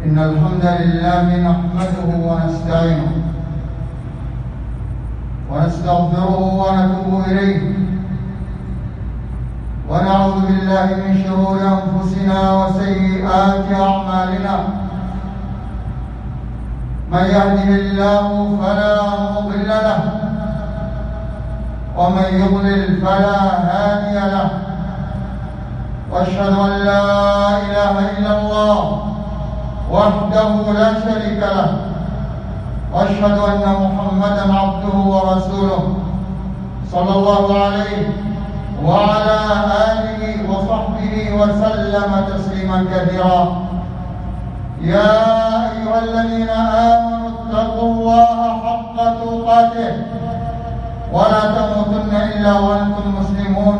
إن الحمد لله نحمده ونستعينه ونستغفره ونتوب إليه ونعوذ بالله من شرور أنفسنا وسيئات أعمالنا. من يهده الله فلا مضل له ومن يضلل فلا هادي له، واشهد ان لا اله الا الله وحده لا شريك له، واشهد ان محمدا عبده ورسوله صلى الله عليه وعلى اله وصحبه وسلم تسليما كثيرا. يا ايها الذين امنوا اتقوا الله حق تقاته ولا تموتن الا وانتم مسلمون.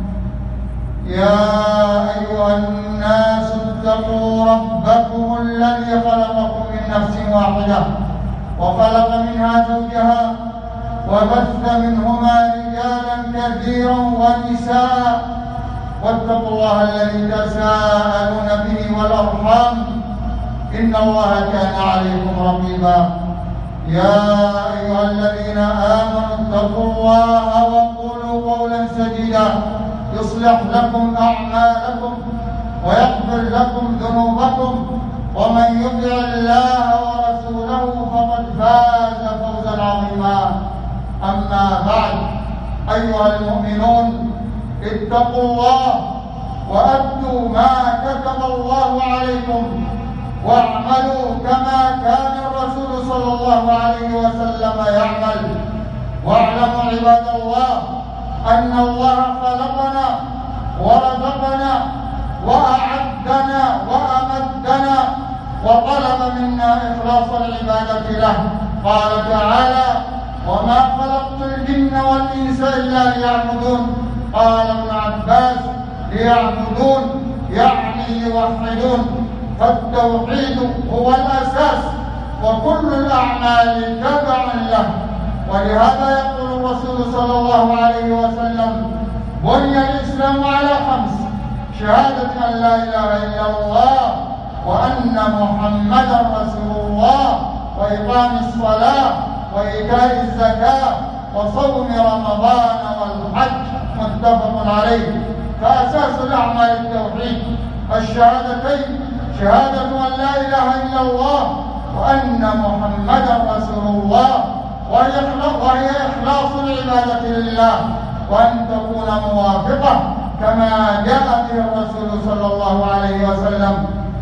يا ايها الناس اتقوا ربكم الذي خلقكم من نفس واحده وخلق منها زوجها وبث منهما رجالا كثيرا ونساء، واتقوا الله الذي تساءلون به والارحام ان الله كان عليكم رقيبا. يا ايها الذين امنوا اتقوا الله وقولوا قولا سديدا يصلح لكم اعمالكم ويغفر لكم ذنوبكم، ومن يطع الله ورسوله فقد فاز فوزا عظيما. اما بعد، ايها المؤمنون اتقوا الله وادوا ما كتب الله عليكم واعملوا كما كان الرسول صلى الله عليه وسلم يعمل. واعلموا عباد الله ان الله خلقنا ورزقنا واعدنا وامدنا وطلب منا اخلاص العباده له. قال تعالى: وما خلقت الجن والانس الا ليعبدون. قال ابن عباس: ليعبدون يعني يوحدون، فالتوحيد هو الاساس وكل الاعمال تبعا له. ولهذا يقول الرسول صلى الله عليه وسلم: بني الاسلام على 5: شهاده ان لا اله الا الله وان محمدا رسول الله واقام الصلاه وايتاء الزكاه وصوم رمضان والحج. متفق عليه. فاساس الاعمال التوحيد الشهادتين: شهاده ان لا اله الا الله وان محمدا رسول الله، وهي اخلاص العباده لله، وان تكون موافقه كما جاء به الرسول صلى الله عليه وسلم.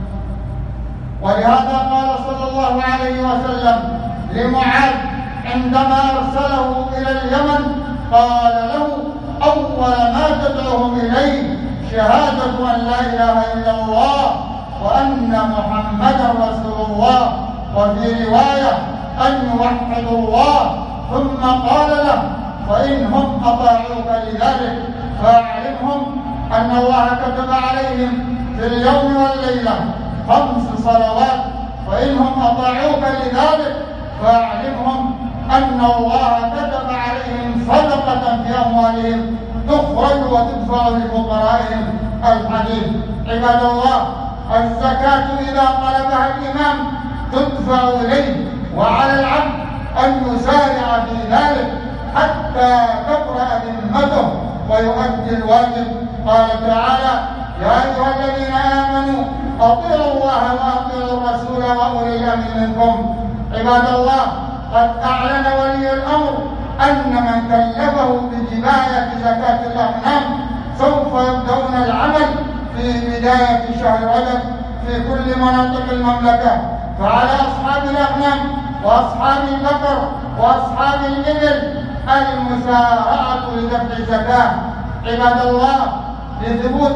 ولهذا قال صلى الله عليه وسلم لمعاذ عندما ارسله الى اليمن، قال له: اول ما تدعوهم اليه شهاده ان لا اله الا الله وان محمدا رسول الله، وفي روايه ان يوحدوا الله، ثم قال له: فانهم اطاعوك لذلك فاعلمهم ان الله كتب عليهم في اليوم والليله 5 صلوات، فانهم اطاعوك لذلك فاعلمهم ان الله كتب عليهم صدقه في اموالهم تخرج وتدفع لفقرائهم. الحديث. عباد الله، الزكاه اذا طلبها الامام تدفع اليه، وعلى العبد ان يسارع في ذلك حتى تبرأ ذمته ويؤدي الواجب. قال تعالى: يا ايها الذين امنوا اطيعوا الله واطيعوا الرسول واولي الامر منكم. عباد الله، قد اعلن ولي الامر ان من كلفه بجبايه زكاه الاغنام سوف يبدأون العمل في بدايه شهر رجب في كل مناطق المملكه، فعلى اصحاب الاغنام واصحاب البقر واصحاب الابل المسارعه لدفع الزكاه. عباد الله، لثبوت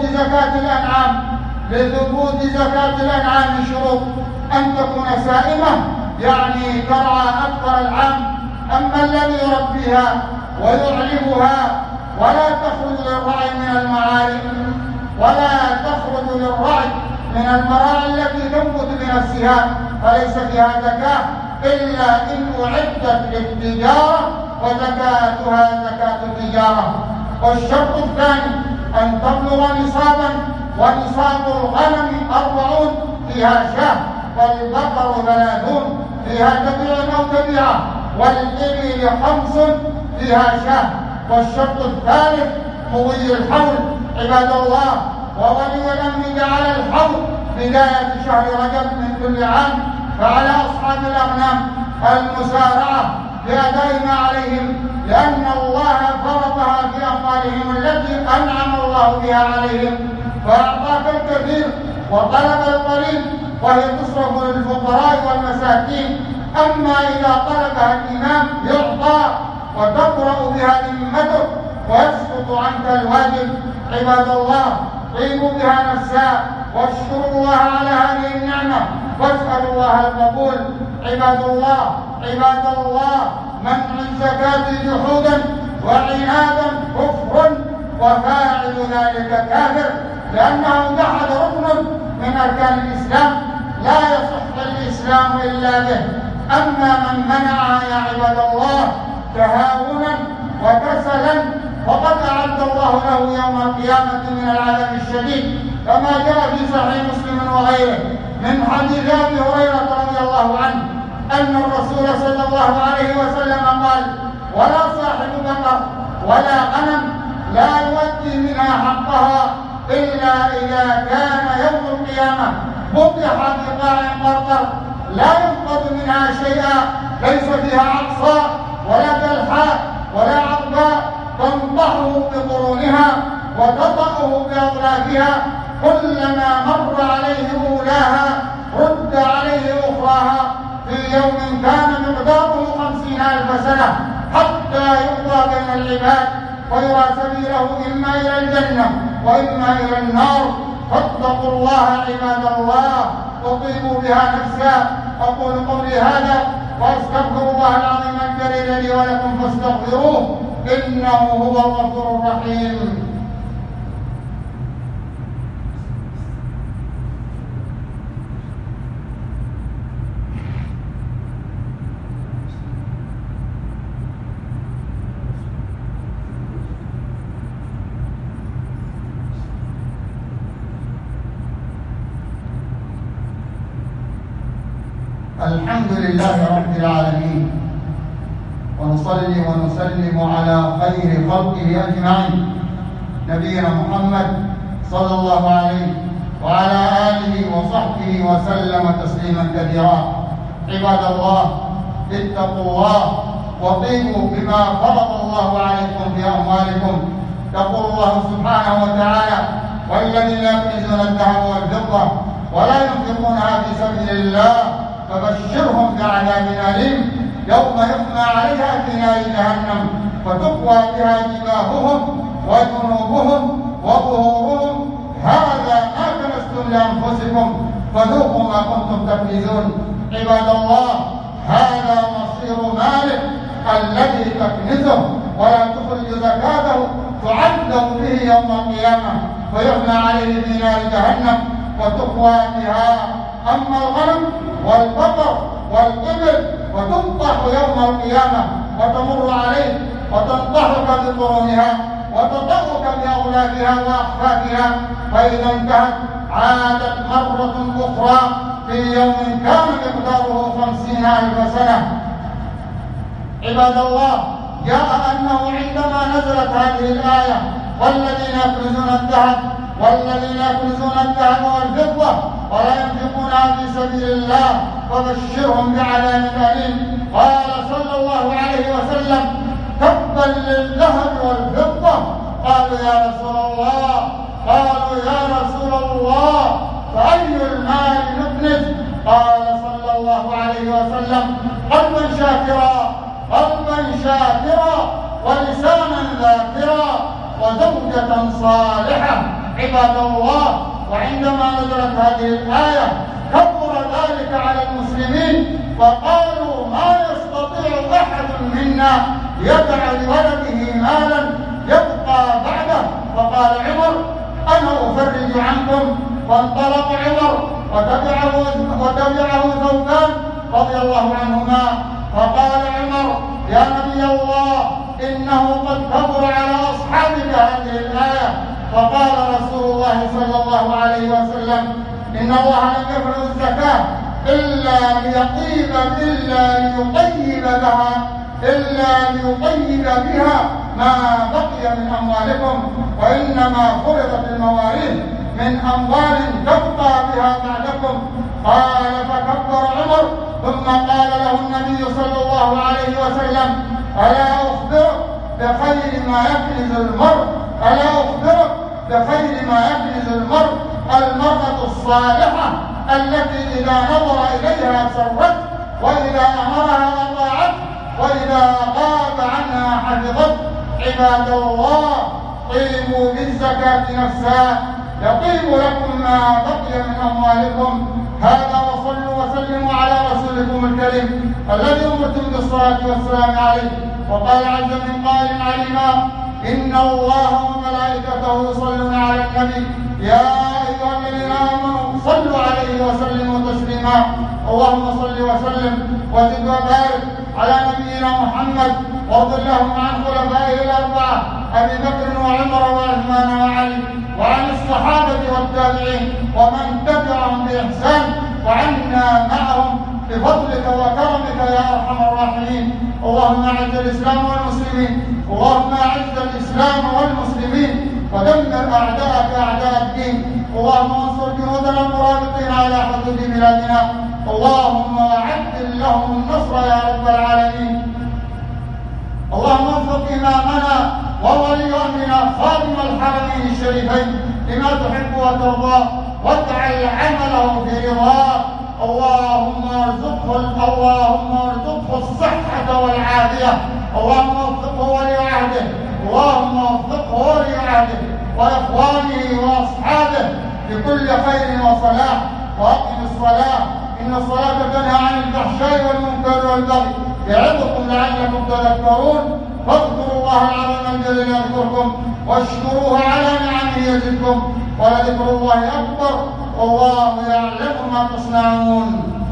زكاه الانعام شروط: ان تكون سائمه يعني ترعى اكثر العام، اما الذي يربيها ويعلبها ولا تخرج للرعي من المراعي التي تنبت بنفسها فليس فيها زكاه الا ان اعدت للتجاره وزكاتها زكاه التجاره. والشرط الثاني ان تبلغ نصابا، ونصاب الغنم 40 فيها شاة، والبقر 30 فيها تبيع أو تبيعة، والإبل 5 فيها شاة. والشرط الثالث مضي الحول عباد الله. وولي الأمر جعل الحول بداية شهر رجب من كل عام، فعلى أصحاب الأغنام المسارعة بأداء ما عليهم، لأن الله فرضها في أموالهم التي أنعم الله بها عليهم، فأعطاك الكثير وطلب القليل، وهي تصرف للفقراء والمساكين. أما إذا طلبها الإمام يعطى وتقرأ بها ذمته ويسقط عنك الواجب. عباد الله، طيبوا بها نفسا واشكروا الله على هذه النعمة واسألوا الله القبول. عباد الله، منع الزكاة جحودا وعنادا كفر، وفاعل ذلك كافر، لأنه جحد ركن من أركان الإسلام لا يصح الإسلام إلا به. أما من منعها يا عباد الله تهاونا وكسلا فقد أعد الله له يوم القيامة من العذاب الشديد، كما جاء في صحيح مسلم وغيره من حديث أبي هريرة رضي الله عنه أن الرسول صلى الله عليه وسلم قال: ولا صاحب بقر ولا غنم لا يؤدي منها حقها إلا إذا كان يوم القيامة بطح بقاع قرقر لا ينقض منها شيئا، ليس فيها عقصاء ولا جلحاء ولا عقباء تنطحه بقرونها وتطأه بأغلافها، كلما مر عليه أولاها رد عليه أخراها في يوم كان مقداره 50,000 سنة، حتى يقضى بين العباد ويرى سبيله إما إلى الجنة وإما إلى النار. فاتقوا الله عباد الله وطيبوا بها نفسا. أقول قولي هذا وأستغفر الله العظيم الجليل لي ولكم فاستغفروه إنه هو الغفور الرحيم. الحمد لله رب العالمين، ونصلي ونسلم على خير خلقه أجمعين نبينا محمد صلى الله عليه وعلى آله وصحبه وسلم تسليما كثيرا. عباد الله، اتقوا الله وطيبوا بما فرض الله عليكم في أموالكم. يقول الله سبحانه وتعالى: والذين يكنزون الذهب والفضة ولا ينفقونها في سبيل الله فبشرهم بعذاب أليم يوم يحمى عليها في نار جهنم فتقوى بها جباههم وجنوبهم وظهورهم هذا ما كنزتم لأنفسكم فذوقوا ما كنتم تكنزون. عباد الله، هذا مصير مالك الذي تكنزه ولا تخرج زكاته تعذب به يوم القيامة فيحمى عليه في نار جهنم وتقوى بها. أما الغنم والبقر والإبل وتنطح يوم القيامة وتمر عليك وتنطحك بقرونها وتطأك بأغلافها وأخفافها، فإذا انتهت عادت مرة أخرى في يوم كان مقداره 50,000 سنة. عباد الله، جاء أنه عندما نزلت هذه الآية: والذين يكنزون الذهب والفضة ولا ينفقونها في سبيل الله فبشرهم بعذاب أليم، قال صلى الله عليه وسلم: تبا للذهب والفضة. قالوا يا رسول الله فأي المال نكنز؟ قال صلى الله عليه وسلم: قلبا شاكرا ولسانا ذاكرا وزوجة صالحة. عباد الله، وعندما نزلت هذه الآية كبر ذلك على المسلمين فقالوا: ما يستطيع أحد منا يدع لولده مالا يبقى بعده. فقال عمر: أنا أفرج عنكم. فانطلق عمر وتبعه ثوبان رضي الله عنهما، فقال عمر: يا نبي الله، إنه قد كبر على أصحابك هذه الآية. فقال رسول الله صلى الله عليه وسلم: إن الله لم يفرض الزكاة إلا ليطيب بها ما بقي من أموالكم، وإنما فرضت المواريث من أموال تبقى بها بعدكم. قال فكبر عمر، ثم قال له النبي صلى الله عليه وسلم: ألا أخبرك بخير ما يكنز المرء؟ المرأة الصالحة التي إذا نظر إليها سرت، وإذا أمرها أطاعت، وإذا غاب عنها حفظت. عباد الله، قيموا بالزكاة نفسها يطيب لكم ما بقي من أموالكم. هذا، وصلوا وسلموا على رسولكم الكريم الذي أمرتم بالصلاة والسلام عليه. وقال عز من قائل عليما: إن الله وملائكته يصلون على النبي يا أيها الذين آمنوا صلوا عليه وسلموا تسليما. اللهم صل وسلم وزد وبارك على نبينا محمد، وارض اللهم عن خلفائه الأربعة أبي بكر وعمر وعثمان وعلي، وعن الصحابة والتابعين ومن تبعهم بإحسان، وعنا معهم بفضلك وكرمك يا أرحم الراحمين. اللهم أعز الإسلام والمسلمين ودمر أعداءك أعداء الدين. اللهم انصر جنودنا المرابطين على حدود بلادنا. اللهم عجل لهم النصر يا رب العالمين. اللهم انصر إمامنا وولي أمرنا خادم الحرمين الشريفين لما تحب وترضى، واجعل عمله في رضاك. اللهم ارزقه الصحة والعافية. اللهم وفقه ولي عهده وإخوانه وأصحابه بكل خير وصلاح. وأقم الصلاة، إن الصلاة تنهى عن الفحشاء والمنكر والبغي. يعظكم لعلكم تذكرون. فاذكروا الله العظيم الجليل يذكركم، واشكروه على نعمه يزدكم، ولذكر الله أكبر، والله يعلم ما تصنعون.